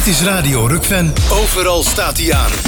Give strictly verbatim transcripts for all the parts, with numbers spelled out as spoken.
Dit is Radio Rukven. Overal staat hij aan.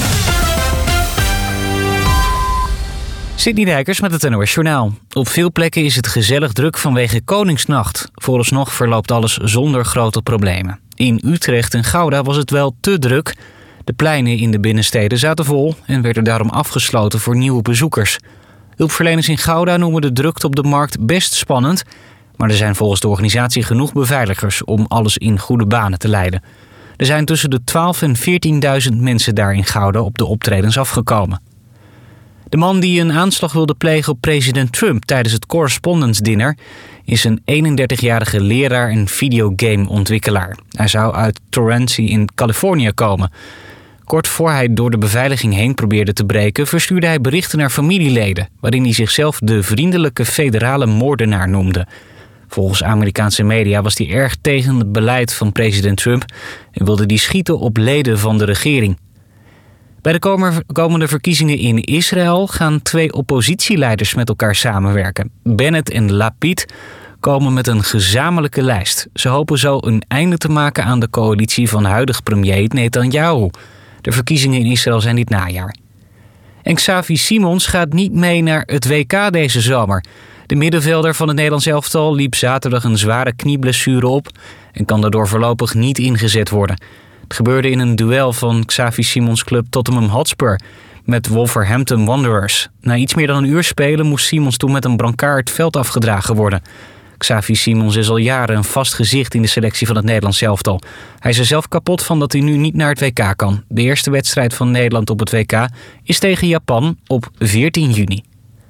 Sydney Dijkers met het N O S Journaal. Op veel plekken is het gezellig druk vanwege Koningsnacht. Vooralsnog verloopt alles zonder grote problemen. In Utrecht en Gouda was het wel te druk. De pleinen in de binnensteden zaten vol en werden daarom afgesloten voor nieuwe bezoekers. Hulpverleners in Gouda noemen de drukte op de markt best spannend, maar er zijn volgens de organisatie genoeg beveiligers om alles in goede banen te leiden. Er zijn tussen de twaalfduizend en veertienduizend mensen daar in Gouda op de optredens afgekomen. De man die een aanslag wilde plegen op president Trump tijdens het Correspondence Dinner is een eenendertigjarige leraar en videogameontwikkelaar. Hij zou uit Torrance in Californië komen. Kort voor hij door de beveiliging heen probeerde te breken, verstuurde hij berichten naar familieleden, waarin hij zichzelf de vriendelijke federale moordenaar noemde. Volgens Amerikaanse media was hij erg tegen het beleid van president Trump en wilde hij schieten op leden van de regering. Bij de komende verkiezingen in Israël gaan twee oppositieleiders met elkaar samenwerken. Bennett en Lapid komen met een gezamenlijke lijst. Ze hopen zo een einde te maken aan de coalitie van huidig premier Netanyahu. De verkiezingen in Israël zijn dit najaar. En Xavi Simons gaat niet mee naar het W K deze zomer. De middenvelder van het Nederlands elftal liep zaterdag een zware knieblessure op en kan daardoor voorlopig niet ingezet worden. Het gebeurde in een duel van Xavi Simons' club Tottenham Hotspur met Wolverhampton Wanderers. Na iets meer dan een uur spelen moest Simons toen met een brancard het veld afgedragen worden. Xavi Simons is al jaren een vast gezicht in de selectie van het Nederlands elftal. Hij is er zelf kapot van dat hij nu niet naar het W K kan. De eerste wedstrijd van Nederland op het W K is tegen Japan op veertien juni.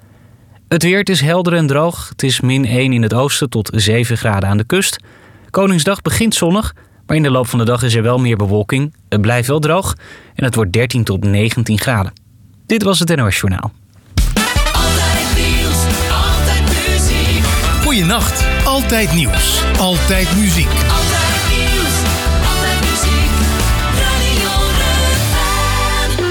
Het weer, het is helder en droog. Het is min één in het oosten tot zeven graden aan de kust. Koningsdag begint zonnig, maar in de loop van de dag is er wel meer bewolking. Het blijft wel droog en het wordt dertien tot negentien graden. Dit was het N O S Journaal. Altijd nieuws, altijd muziek. Goeienacht, altijd nieuws, altijd muziek. Altijd nieuws, altijd muziek. Radio Rukven.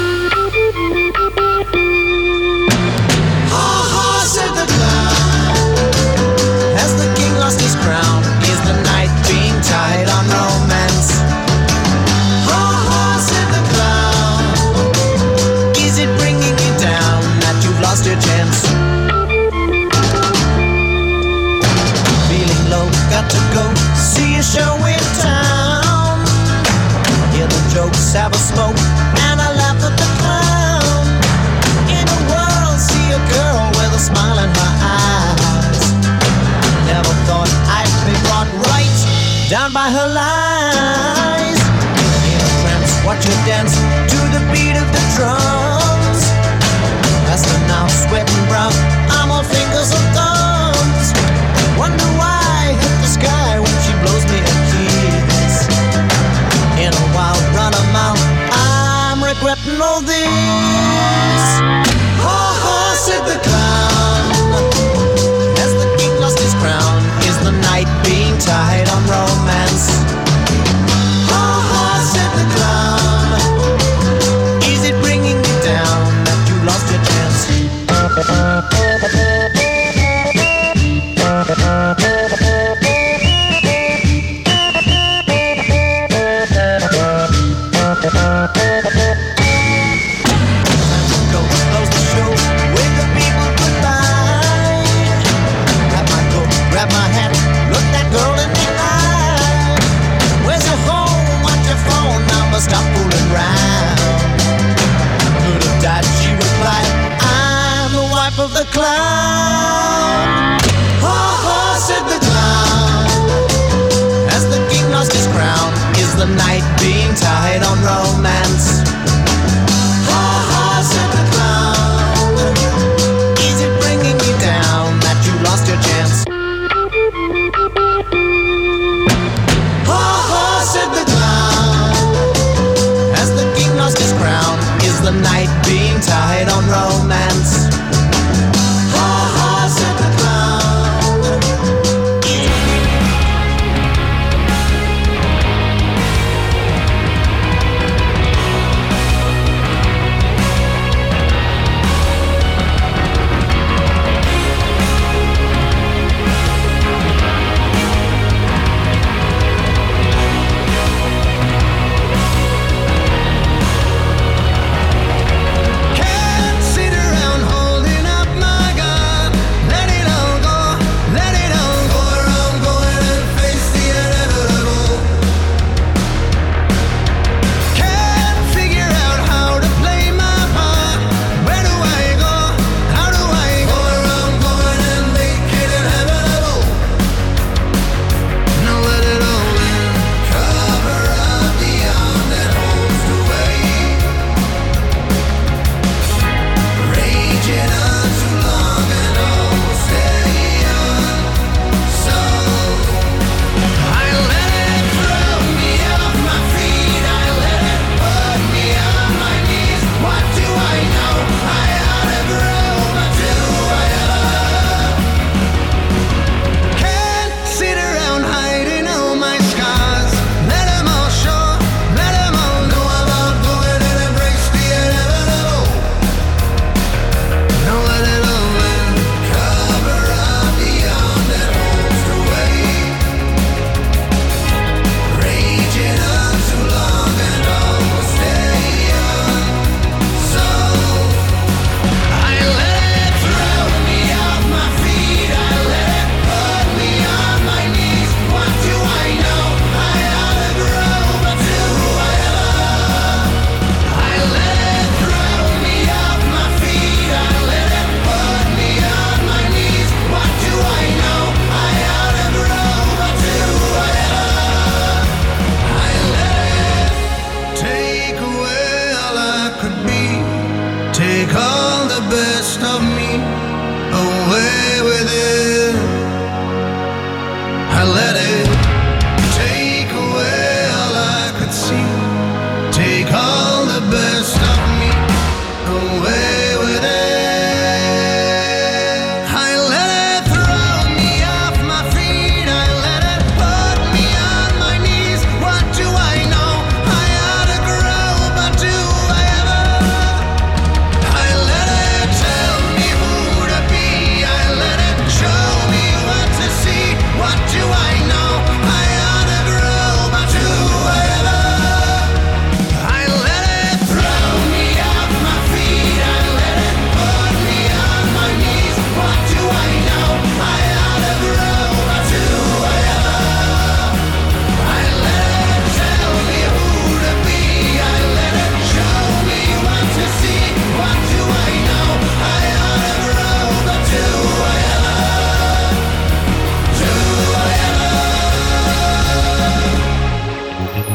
Ha ha, said the clown, as the king lost his crown. Is the night being tied on romance? Ha ha, said the clown, is it bringing you down that you've lost your chance? Feeling low, got to go see a show in town. Hear the jokes, have a smoke, and I laugh at the clown. In a world, see a girl with a smile in her eyes. Never thought I'd be brought right down by her lies. In a trance, watch her dance to the beat of the drums. Faster now, sweating brown, I'm all fingers and thumbs. Wonder why I hit the sky when she blows me a kiss. In a wild run of mouth, I'm regretting all this. Ha ha, said the clown, as the king lost his crown. Is the night being tied on romance? Ha ha, said the clown, is it bringing you down that you lost your chance? Go close the show, wave the people goodbye. Grab my coat, grab my hat, look that girl in the eye. Where's your home? What's your phone number? Stop fooling round. Could have died, she replied, I'm the wife of the clown. Ha ha, said the clown, as the king lost his crown. Is the night being tied on romance? Ha ha, said the clown, is it bringing you down that you lost your chance? Ha ha, said the clown, as the king lost his crown. Is the night being tied on romance? Ha ha, said the clown, is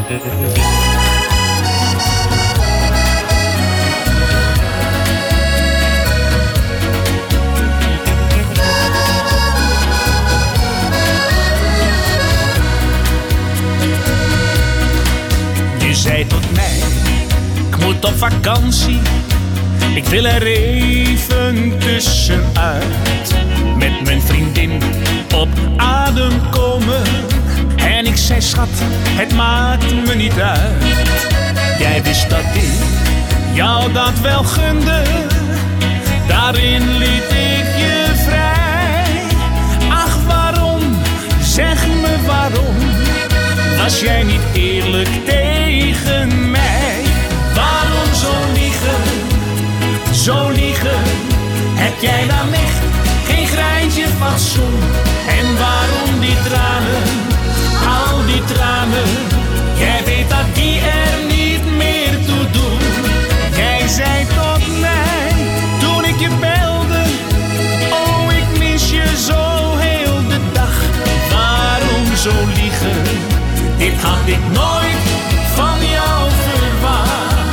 Je zei tot mij, ik moet op vakantie. Ik wil er even tussenuit. Met mijn vriendin op adem komen. En ik zei schat, het maakt me niet uit. Jij wist dat ik jou dat wel gunde. Daarin liet ik je vrij. Ach waarom, zeg me waarom. Was jij niet eerlijk tegen mij? Waarom zo liegen, zo liegen? Heb jij dan echt geen greintje fatsoen? En waarom die tranen, al die tranen? Jij weet dat die er niet meer toe doen. Jij zei tot mij, toen ik je belde, oh ik mis je zo heel de dag. Waarom zo liegen? Dit had ik nooit van jou verwacht.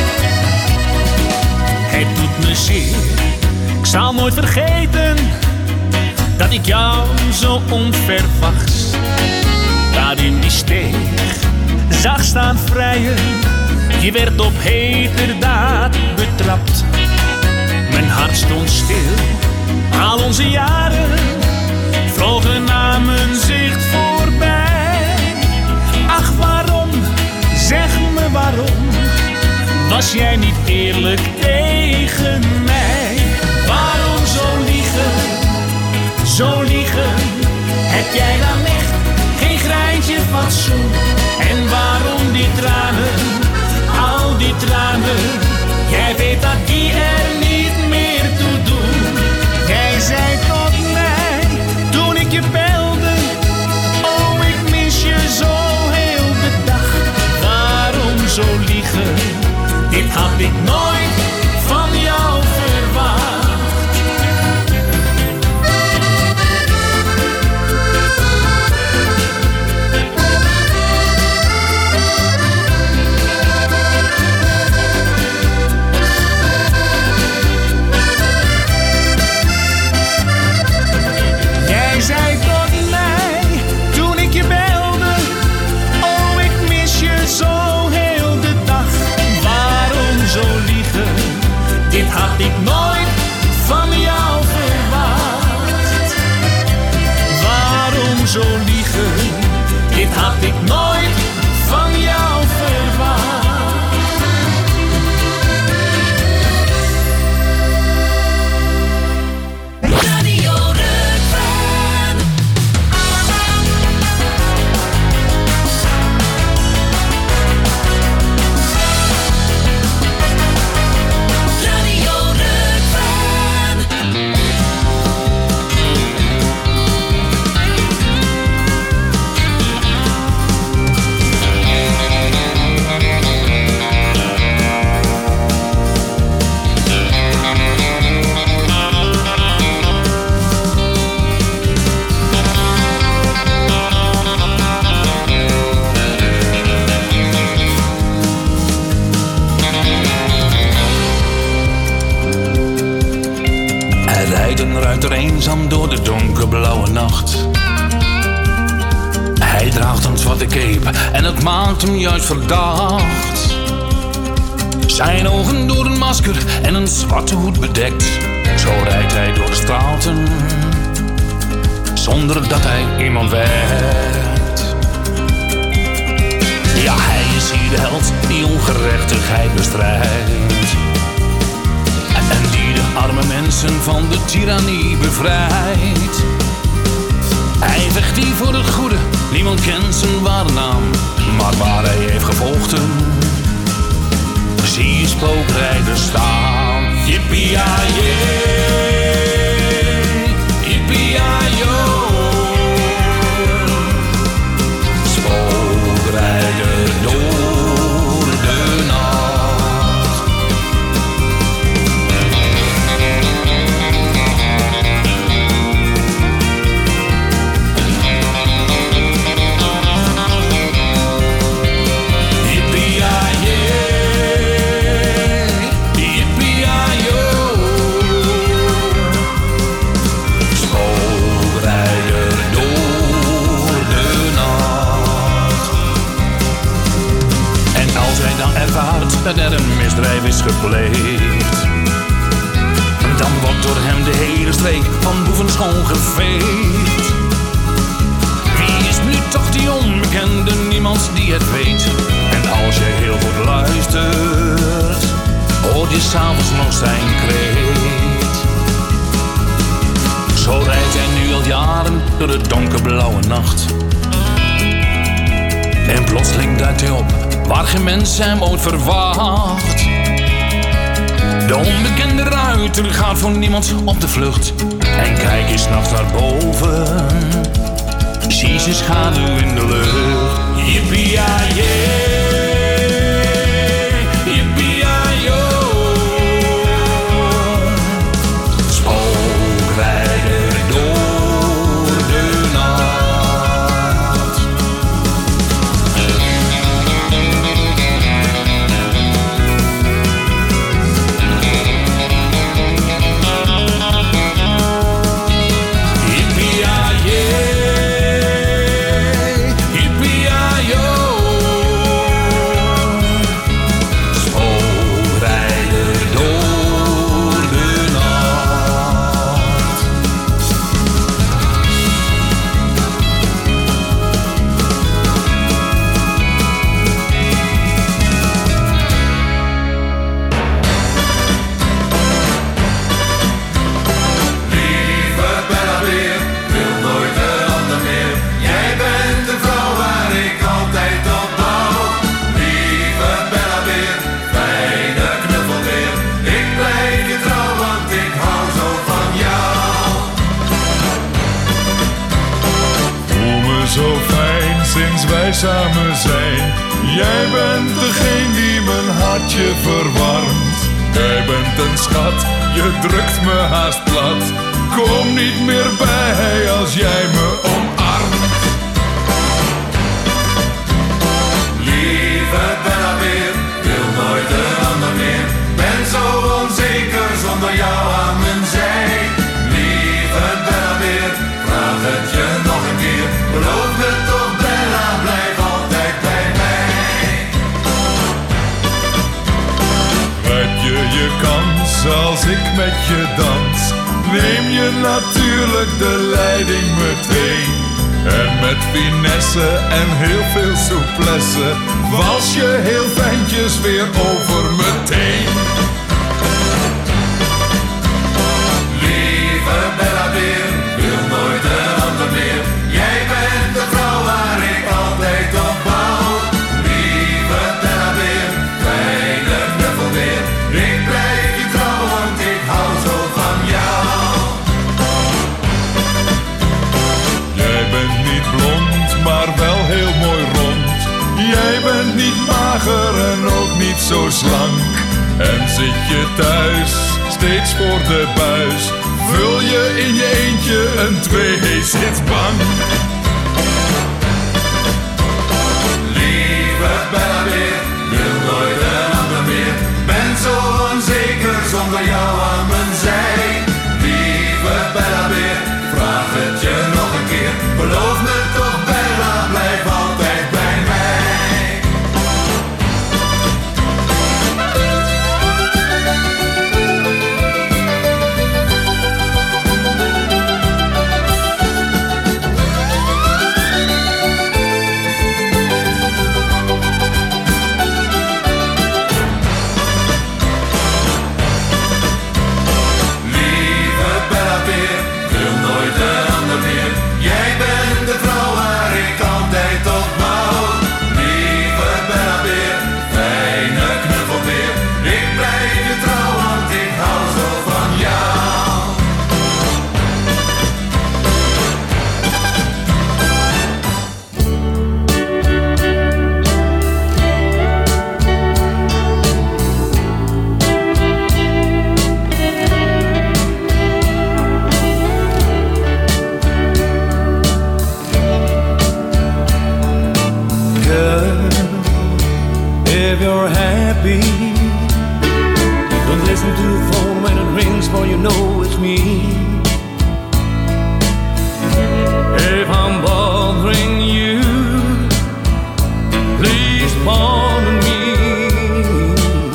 Het doet me zeer, ik zal nooit vergeten dat ik jou zo onverwachts daar in die steeg zag staan vrijen. Je werd op heterdaad betrapt. Mijn hart stond stil, al onze jaren vlogen naar mijn zicht voorbij. Ach waarom, zeg me waarom, was jij niet eerlijk tegen mij? Waarom zo liegen, zo liegen? Heb jij dan echt geen greintje fatsoen? En waarom die tranen, al die tranen? Jij weet dat die er niet meer toe doen. Jij zei tot mij, toen ik je belde, oh ik mis je zo heel de dag. Waarom zo liegen? Dit had ik nooit van jou verwacht. Jij zei tot mij, toen ik je belde, oh ik mis je zo heel de dag. Waarom zo liegen? Dit had ik nooit van jou verwacht. Waarom zo liegen? Dit had ik nooit van jou verwacht. Radio Rukven. Radio Rukven. Hij rijdt een ruiter eenzaam door de donkerblauwe nacht. Hij draagt een zwarte cape en het maakt hem juist verdacht. Zijn ogen door een masker en een zwarte hoed bedekt. Zo rijdt hij door de straten, zonder dat hij iemand weet. Ja, hij is hier de held die ongerechtigheid bestrijdt. En die de arme mensen van de tirannie bevrijdt. Hij vecht hier voor het goede, niemand kent zijn ware naam. Maar waar hij heeft gevochten, zie je spookrijders staan. Yippie-yay, yippie-yay-yo. Spookrijder door de nacht. dat er een misdrijf is gepleegd. Dan wordt door hem de hele streek van boeven schoongeveegd. Wie is nu toch die onbekende, niemand die het weet. En als je heel goed luistert, hoor je s'avonds nog zijn kreet. Zo rijdt hij nu al jaren door de donkerblauwe nacht. En plotseling duikt hij op waar geen mens hem ooit verwacht. De onbekende ruiter gaat voor niemand op de vlucht. En kijk eens nachts naar boven, zie zijn schaduw in de lucht. Yippie-yay, yippie-yay-yo. Spookrijder door de nacht. Samen zijn. Jij bent degene die mijn hartje verwarmt. Jij bent een schat, je drukt me haast plat. Kom niet meer bij als jij me omarmt. Lieve Bella weer, wil nooit een ander meer. Ben zo onzeker zonder jou aan mijn zij. Lieve Bella weer, vraag het je nog een keer. Beloof me toch Bella, blijf altijd bij mij. Heb je je kans als ik met je dans? Neem je natuurlijk de leiding meteen. En met finesse en heel veel souplesse was je heel fijntjes weer over meteen. Lieve Bella weer, wil nooit een ander meer. Jij bent de vrouw waar ik altijd op bouw. Lieve Bella weer, fijne knuffel weer. Ik blijf je trouw, want ik hou zo van jou. Jij bent niet blond, maar wel heel mooi rond. Jij bent niet mager en ook niet zo slank. En zit je thuis, steeds voor de buis, vul je in je eentje een twee-zitbank. Lieve Bella weer, wil nooit een ander meer. Ben zo onzeker zonder jou aan mijn zij. Lieve Bella weer, vraag het je nog een keer. Beloof me toch Bella, blijf altijd bij mij. If you're happy, don't listen to the phone when it rings, for you know it's me. If I'm bothering you, please pardon me.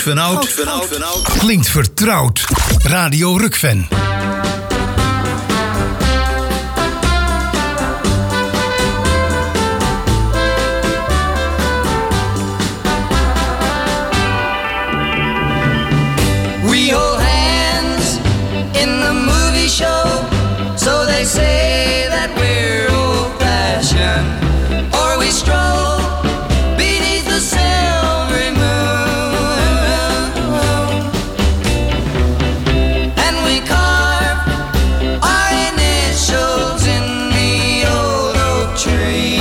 van oud, klinkt vertrouwd. Radio Rukven. We hold hands in the movie show, so they say that we're old-fashioned. Or we stroll beneath the silvery moon, and we carve our initials in the old oak tree.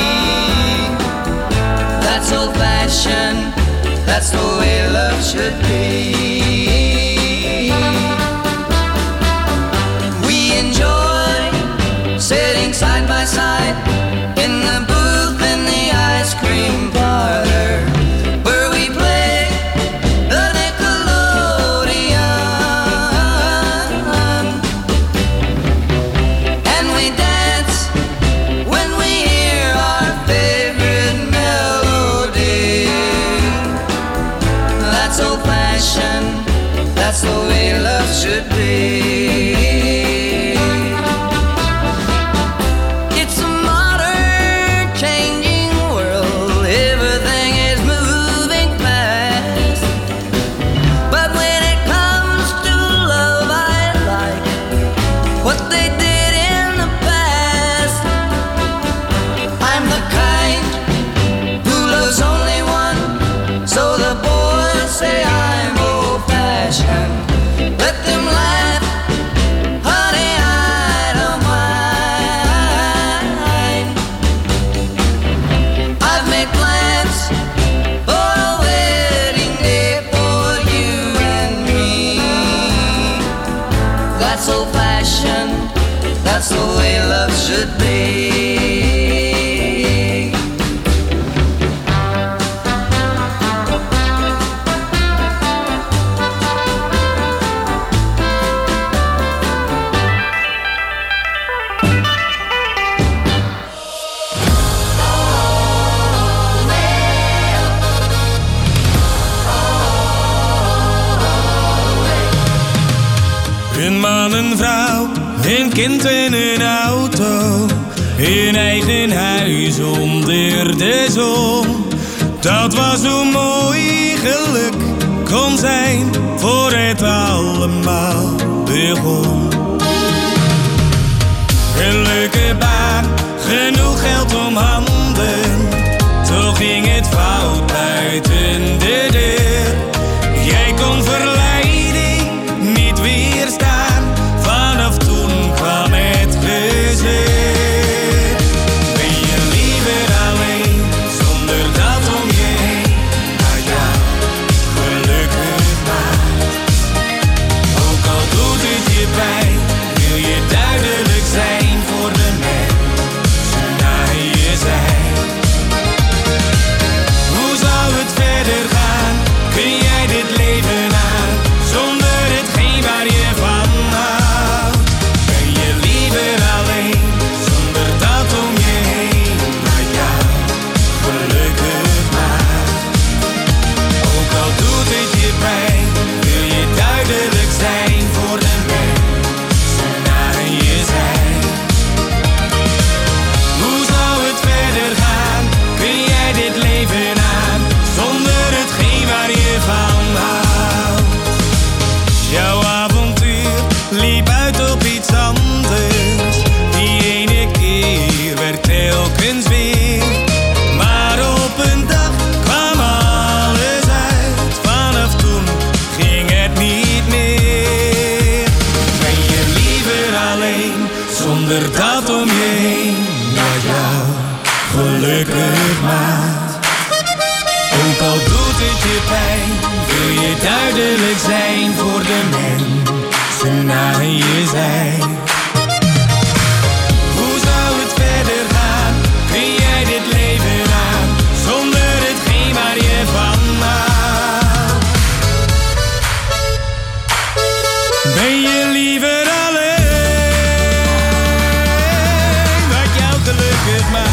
That's old-fashioned, that's the way love should be. Sitting side by side in the booth in the ice cream parlor, where we play the Nickelodeon, and we dance when we hear our favorite melody. That's old-fashioned, that's the way love should be. That's the way love should be. Een man, een vrouw, een kind en een auto, een eigen huis onder de zon. Dat was hoe mooi geluk kon zijn, voor het allemaal begon. Gelukkige baan, genoeg geld om handen, toch ging het fout buiten de deur. Jij kon verleiding niet weerstaan, vanaf toen kwam het gezeur. Ben je liever alleen, zonder dat om je heen, maar jou gelukkig maakt. Ook al doet het je pijn, wil je duidelijk zijn voor de mensen naar je zijn. Hoe zou het verder gaan? Kun jij dit leven aan, zonder hetgeen waar je van houdt? Ben je liever alleen, zonder dat om je heen, maar jou gelukkig maakt? Ook al doet het je pijn, wil je duidelijk zijn voor de mensen naar je zijn. Hoe zou het verder gaan? Kun jij dit leven aan, zonder hetgeen waar je van houdt? Jouw avontuur liep uit op iets anders, die ene keer werd telkens weer. Maar op een dag kwam alles uit, vanaf toen ging het niet meer. Ben je liever alleen, zonder dat om je heen, maar jou gelukkig maakt? Ook al doet het je pijn, wil je duidelijk zijn voor de mensen naar je zijn. Hoe zou het verder gaan? Kun jij dit leven aan, zonder hetgeen waar je van houdt? Ben je liever alleen, wat jou gelukkig maakt?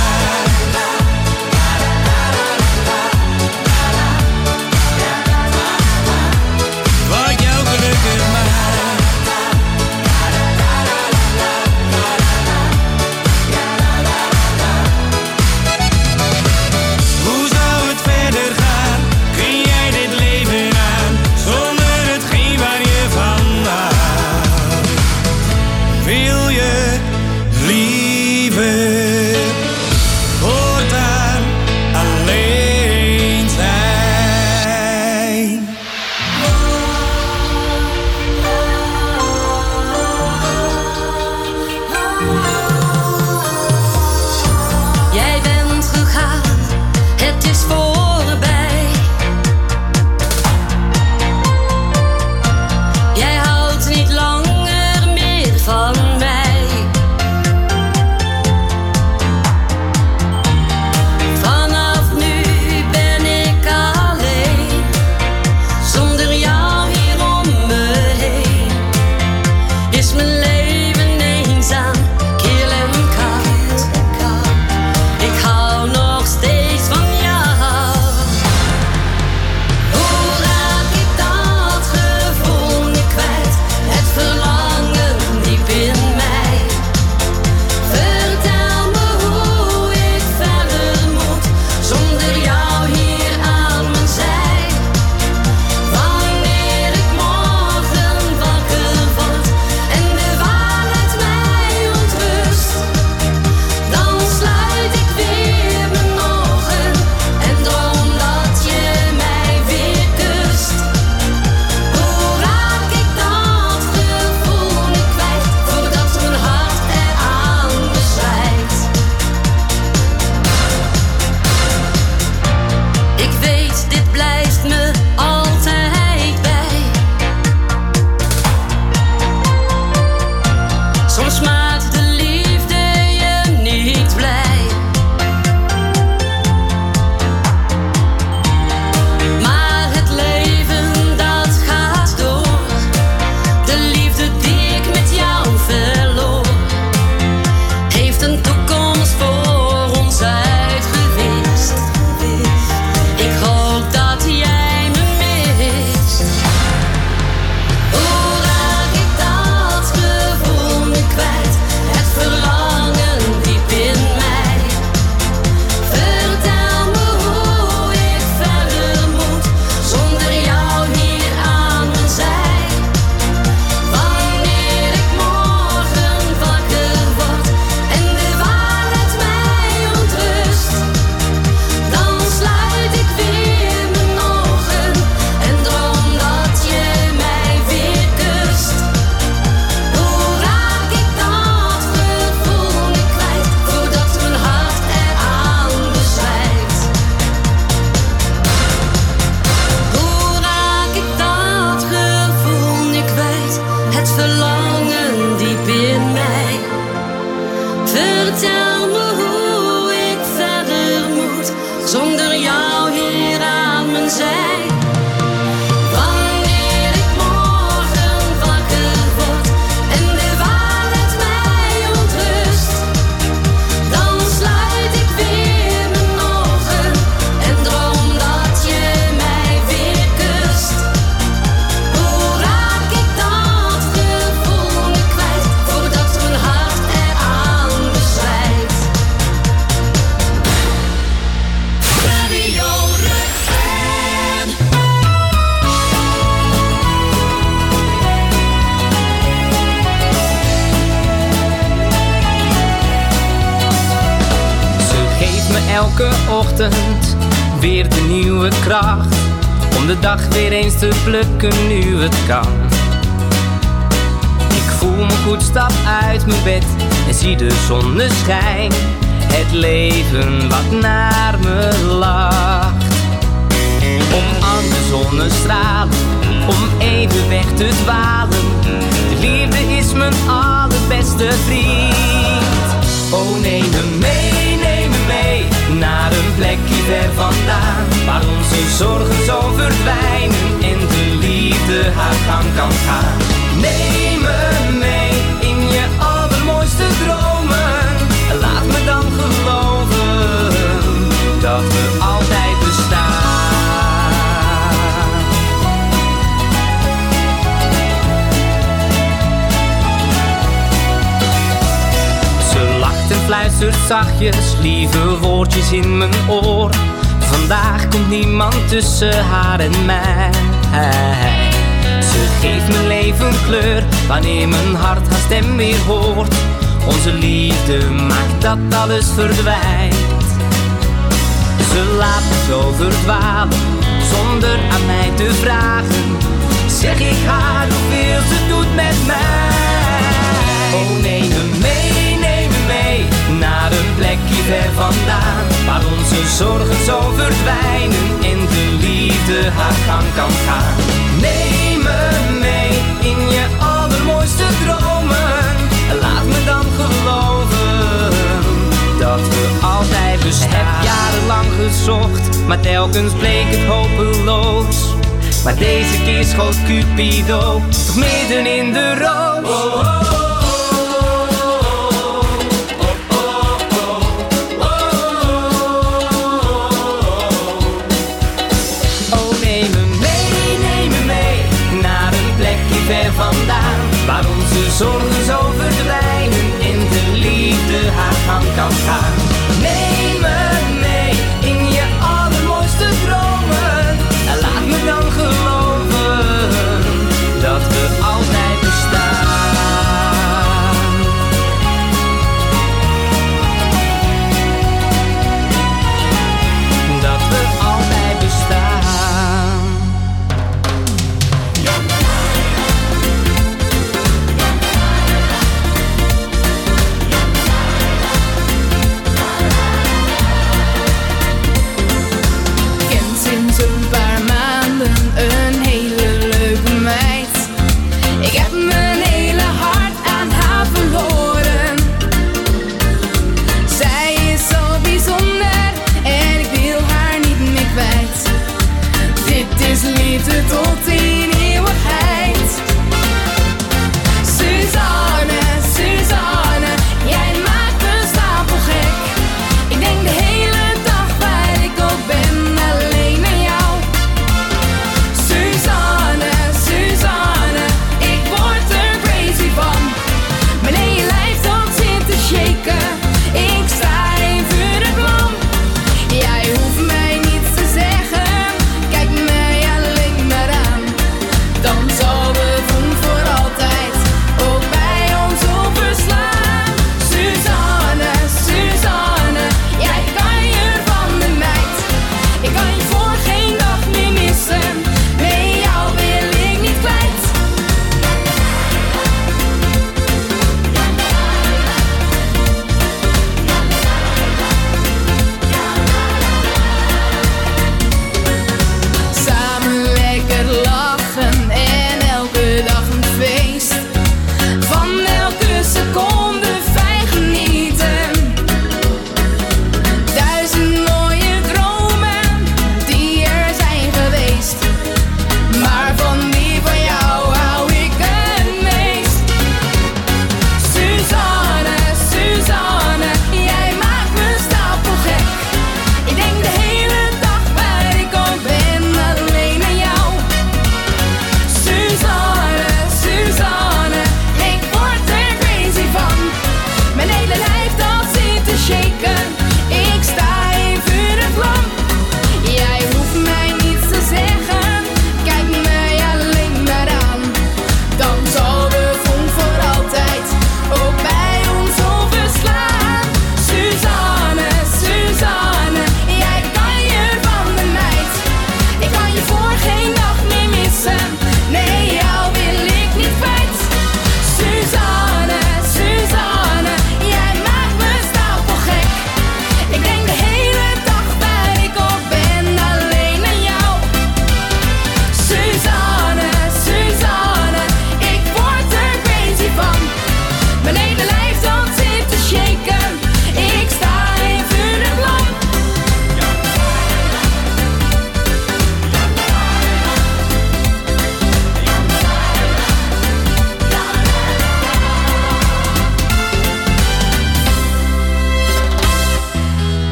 zonder jou hier aan mijn zij. Wanneer ik morgen wakker word en de waarheid mij ontrust, dan sluit ik weer mijn ogen en droom dat je mij weer kust. Hoe raak ik dat gevoel nu kwijt, voordat mijn hart eraan bezwijkt? Radio Rukven. Ze geeft me elke ochtend weer de nieuwe kracht om de dag weer eens te plukken nu het kan. Ik voel me goed, stap uit mijn bed en zie de zonneschijn. Het leven wat naar me lacht. Omarm de zonnestralen om even weg te dwalen. De liefde is mijn allerbeste vriend. Oh, neem me mee, neem me mee naar een plekje ver vandaan, waar onze zorgen zo verdwijnen en de liefde haar gang kan gaan. Neem me mee in je allermooiste dromen. Laat me dan geloven dat we altijd bestaan. Ze lacht en fluistert zachtjes lieve woordjes in mijn oor. Vandaag komt niemand tussen haar en mij. Ze geeft mijn leven kleur wanneer mijn hart haar stem weer hoort. Onze liefde maakt dat alles verdwijnt. Ze laat me zo verdwalen zonder aan mij te vragen. Zeg ik haar hoeveel ze doet met mij. Oh, neem me mee, neem me mee naar een plekje ver vandaan, waar onze zorgen zo verdwijnen en de liefde haar gang kan gaan. Neem me mee in je allermooiste dromen. Laat me dan geloven dat we altijd bestaan. Ik heb jarenlang gezocht, maar telkens bleek het hopeloos. Maar deze keer schoot Cupido toch midden in de roos. Oh, oh, oh. Ver vandaan, waar onze zorgen zo verdwijnen en de liefde haar gang kan gaan. Neem me mee in je allermooiste dromen. En laat me dan geloven dat we altijd bestaan. Dat we altijd bestaan.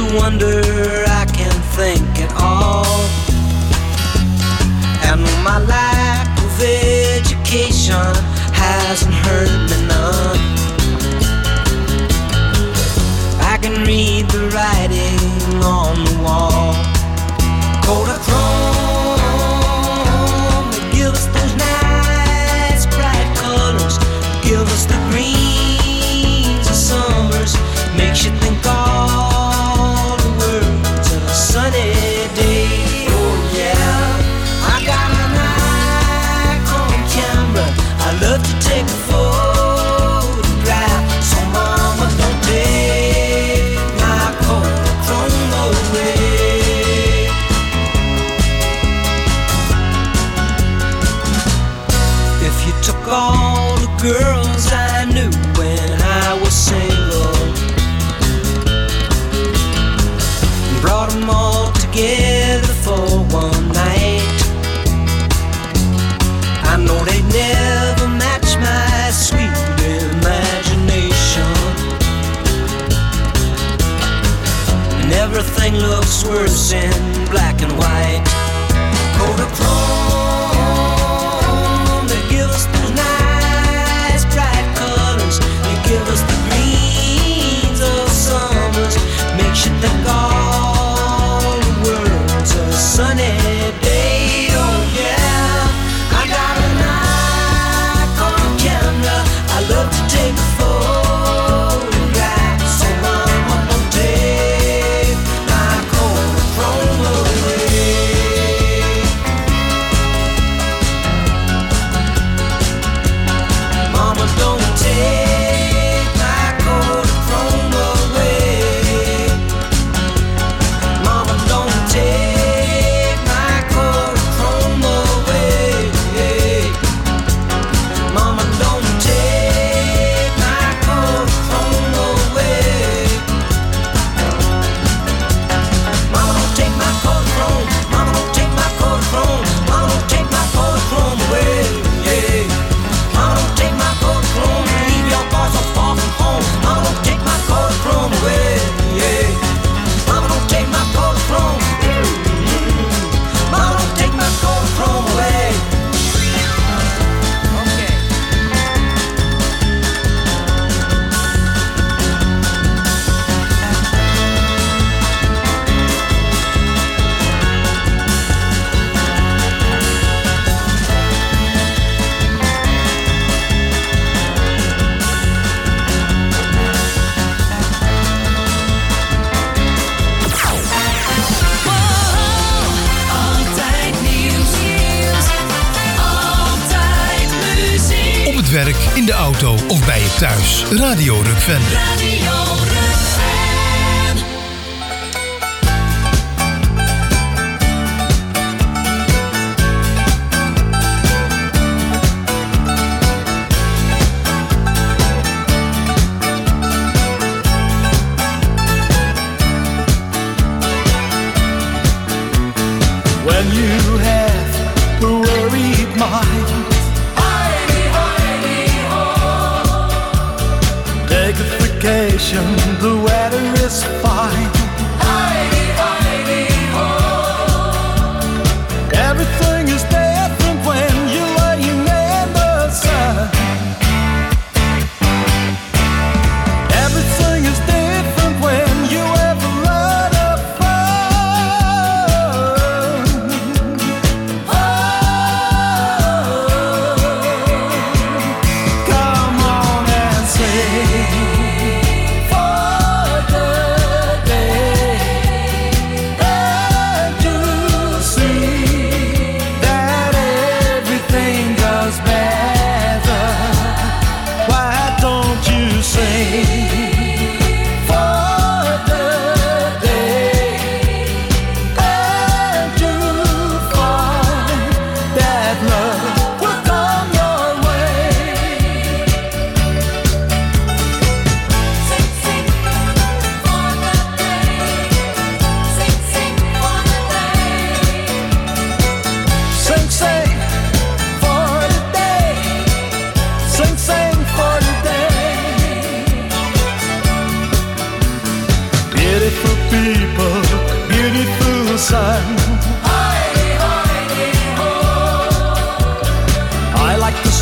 wonder I can think at all. And my lack of education hasn't hurt me none. I can read the writing on the wall. Kodachrome, they give us those nice bright colors, give us the greens of summers, makes you think all the words of a sunny day. Oh yeah, I got a Nikon camera, I love to take a photograph. So mama, don't take my Kodachrome away. If you took all the girls I knew when I was single, brought them all together for one night, I know they'd never match my sweet imagination. And everything looks worse in black and white. Kodachrome, they give us those nice bright colors, they give us the greens of summers, makes you think all the world's a sunny day. Oh yeah, I got a Nikon camera, I love to take photographs. So mama, don't take my Kodachrome away. Mama, don't take my Kodachrome away. Mama, don't take my Kodachrome away. Mama, don't take my Kodachrome away. Mama, don't take my Kodachrome. Mama, don't take my Kodachrome. Mama, don't take my Kodachrome away. Mama, don't take my Kodachrome. Leave your boy so far from home. Mama, don't take my Kodachrome away. Mama, don't take my Kodachrome. Mama, don't take my Kodachrome away. Okay. Altijd nieuws, altijd muziek. Op het werk, in de auto of bij je thuis. Radio Rukven. Radio Rukven. When you have a worried mind, take a vacation, the weather is fine. Everything is different when you're laying in the sun. Everything is different when you have a lot of fun. Come on and sing for the day.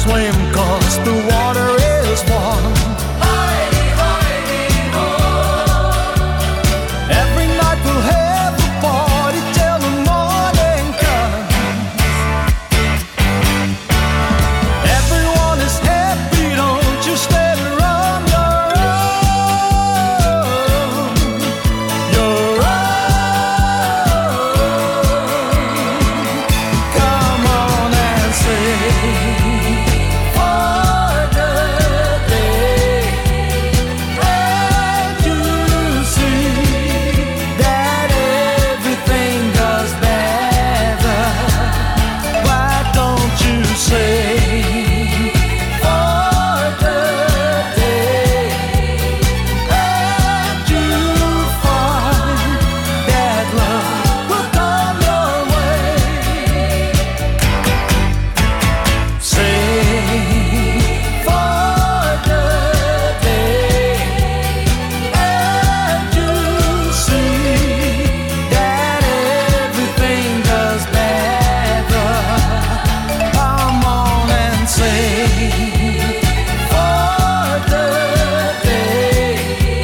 swim 'cause the water is warm. Every night we'll have a party till the morning comes. Everyone is happy, don't you stand around your own, your own. Come on and sing for the day, and you see that everything goes better. Why don't you sing for the day, and you find that love will come your way. Sing for the day, and you see that everything does better. Come on and sing for the day,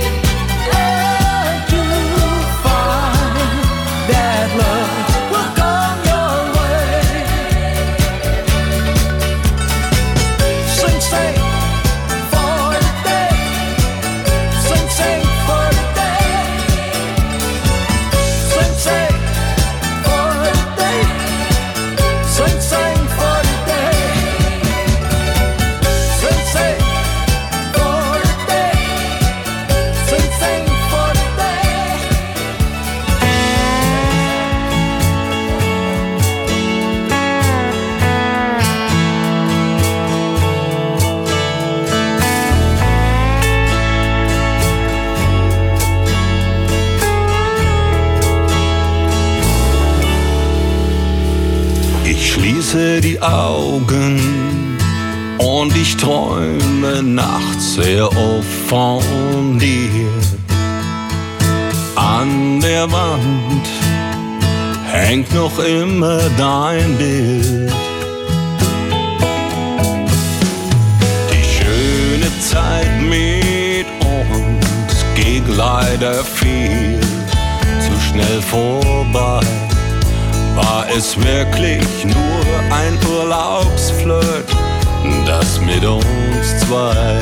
and you find that love will come your way. Sing, sing for the day. Sing, sing for the day. Sing, sing for the day. Sing, sing for the day. Sing, sing for the day. Sing, sing for the day. Ich schließe die Augen und ich träume nachts sehr oft von dir. An der Wand hängt noch immer dein Bild. Die schöne Zeit mit uns ging leider viel zu schnell vorbei. War es wirklich nur ein Urlaubsflirt, das mit uns zwei?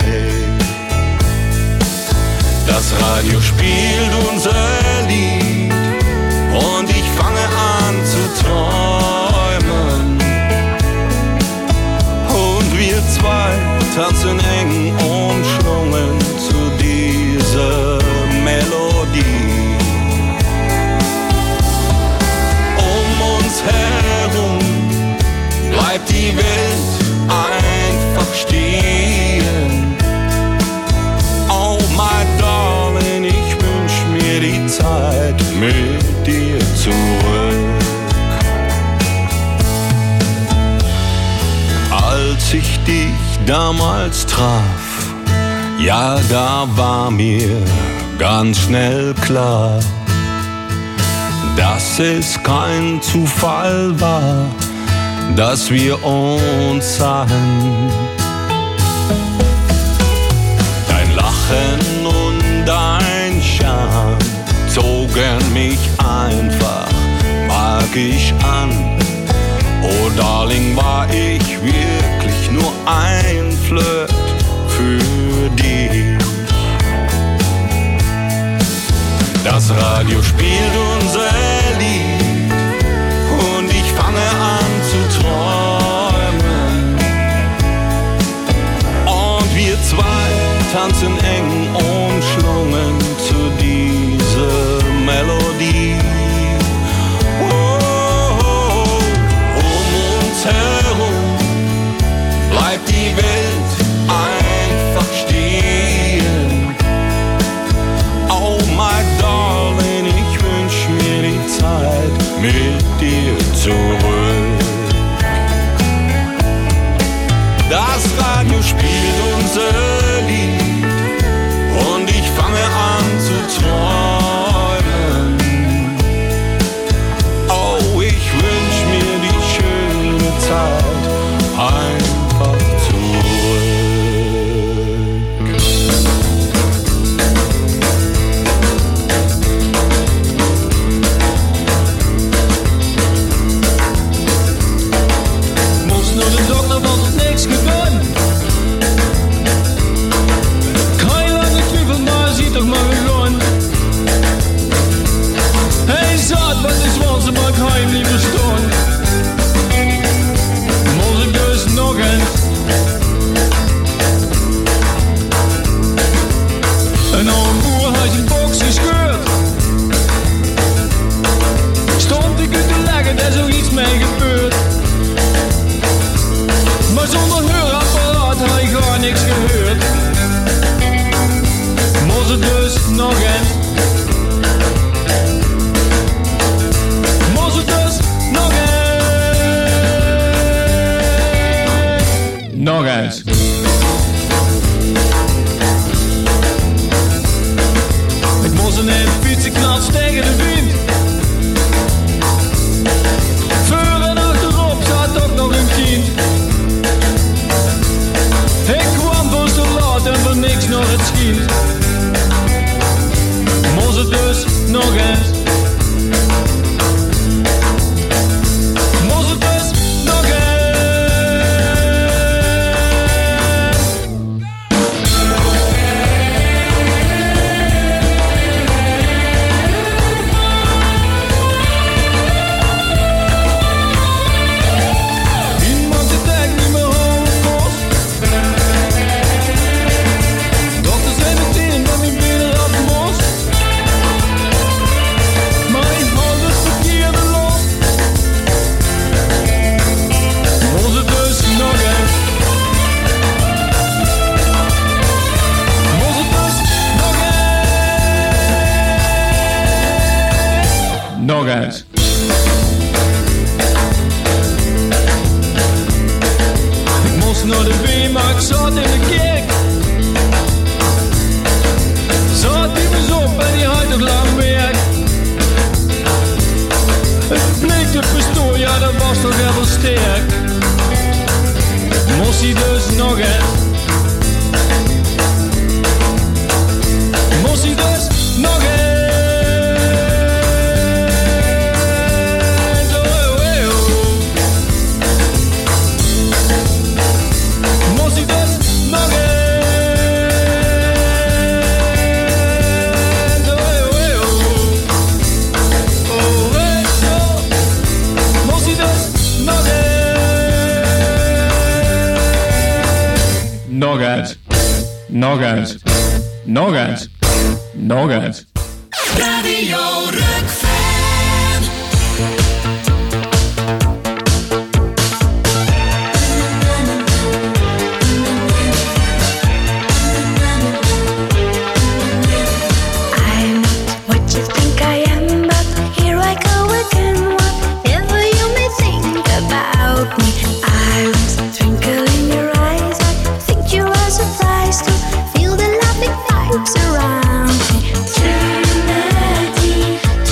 Das Radio spielt unser Lied und ich fange an zu träumen. Und wir zwei tanzen eng umschlungen zu dieser Melodie. Herum bleibt die Welt einfach stehen. Oh my darling, ich wünsch mir die Zeit mit dir zurück. Als ich dich damals traf, ja, da war mir ganz schnell klar, dass es kein Zufall war, dass wir uns sahen. Dein Lachen und dein Charme zogen mich einfach magisch an. Oh Darling, war ich wirklich nur ein Flirt für dich. Das Radio spielt unser Lied und ich fange an zu träumen. Und wir zwei tanzen eng umschlungen zu dieser Melodie. Oh, um uns herum bleibt die Welt einfach stehen. Oh my darling, ich wünsch mir die Zeit mit dir zurück. Das Radio spielt unser Lied und ich fange an zu träumen. Oh, ich wünsch mir die schöne Zeit einfach zurück. eens. Ik moest een fietsen knals tegen de wind. Voor en achterop zat toch nog een kind. Ik kwam voor zo laat en voor niks nog het schiet. Moest het dus nog eens. Moest het dus nog eens. Iemand die denkt niet meer hoe het kost. Dokter zei meteen dat ik weer af moest. Maar ik had het verkeerde los. Moest het dus nog eens. Moest het dus nog eens. Nog eens. Ik moest naar de wee, maar ik zat in de kerk. Zat die eens op en die had nog lang werk. Het bleek de pistool, ja dat was toch wel sterk. Moest hij dus nog eens. Moest hij dus nog eens. Oh, oh, oh. Moest hij dus nog eens. Oh, oh, oh. Oh, oh, oh. Moest hij dus nog eens. Nog eens. Nog eens. Nog eens. Nog eens. Radio Rockfan. I'm not what you think I am, but here I go again. Whatever you may think about me, I was twinkle in your eyes. I think you are surprised to feel the laughing vibes around me. Tonight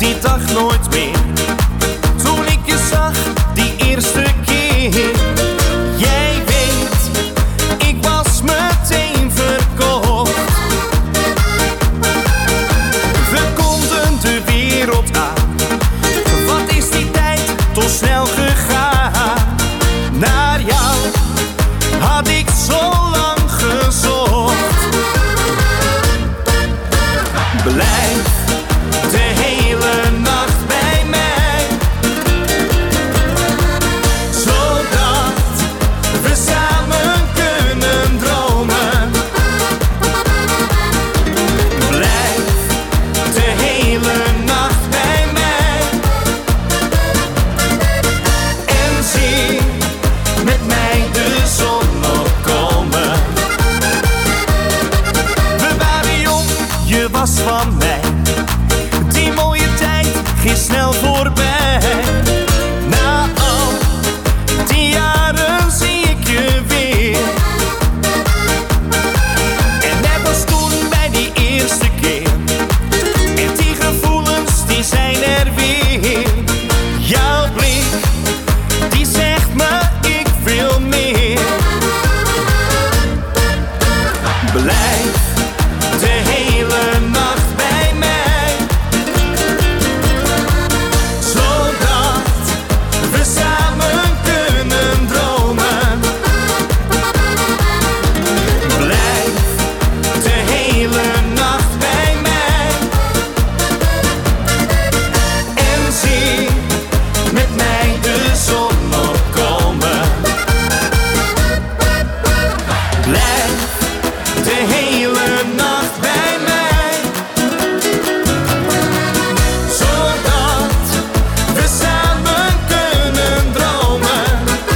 die dag nooit meer. Toen ik je zag, die eerste keer. Jij weet, ik was meteen verkocht. We konden de wereld aan. Wat is die tijd toch snel gegaan? Naar jou had ik zo lang gezocht. Blijf de hele nacht bij mij, zodat we samen kunnen dromen. Blijf de hele nacht bij mij en zie met mij de zon opkomen. We waren jong, je was van mij. Die mooie tijd ging snel voorbij. Na al die jaren zie ik je weer. En net als toen bij die eerste keer. En die gevoelens die zijn er weer. Jouw blik die zegt me ik wil meer. Blijf de hele nacht bij mij, zodat we samen kunnen dromen. Blijf de hele nacht bij mij en zie met mij de zon opkomen. Blijf de hele nacht bij mij, zodat we samen kunnen dromen.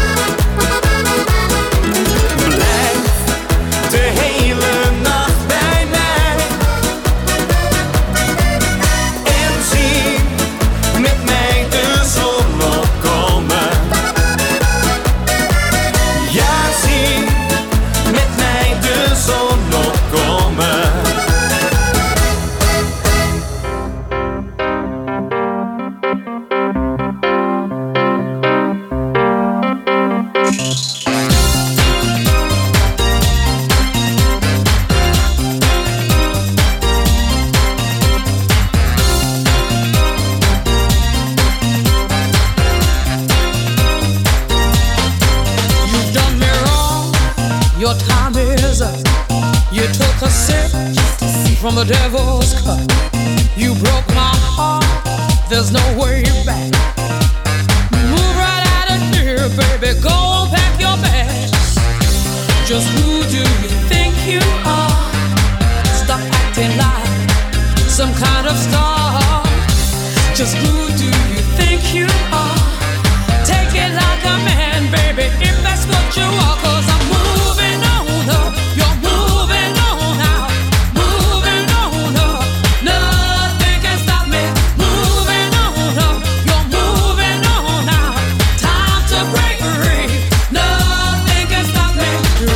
Blijf de hele nacht bij mij en zie met mij de zon opkomen. Ja, zie met mij de zon opkomen. You've done me wrong, your time is up. You took a sip from the devil's cup. You broke my heart, there's no way back. Move right out of here, baby, go pack your bags. Just who do you think you are? Stop acting like some kind of star. Just who do you think you are? Take it like a man, baby, if that's what you are. Cause I'm moving on up, you're moving on out. Moving on up, nothing can stop me. Moving on up, you're moving on out. Time to break free, nothing can stop me.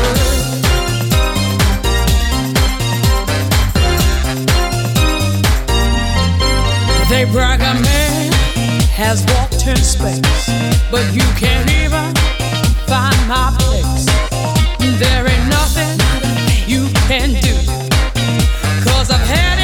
They brag a man has walked in space, but you can't even find my place. There ain't nothing you can do, cause I've had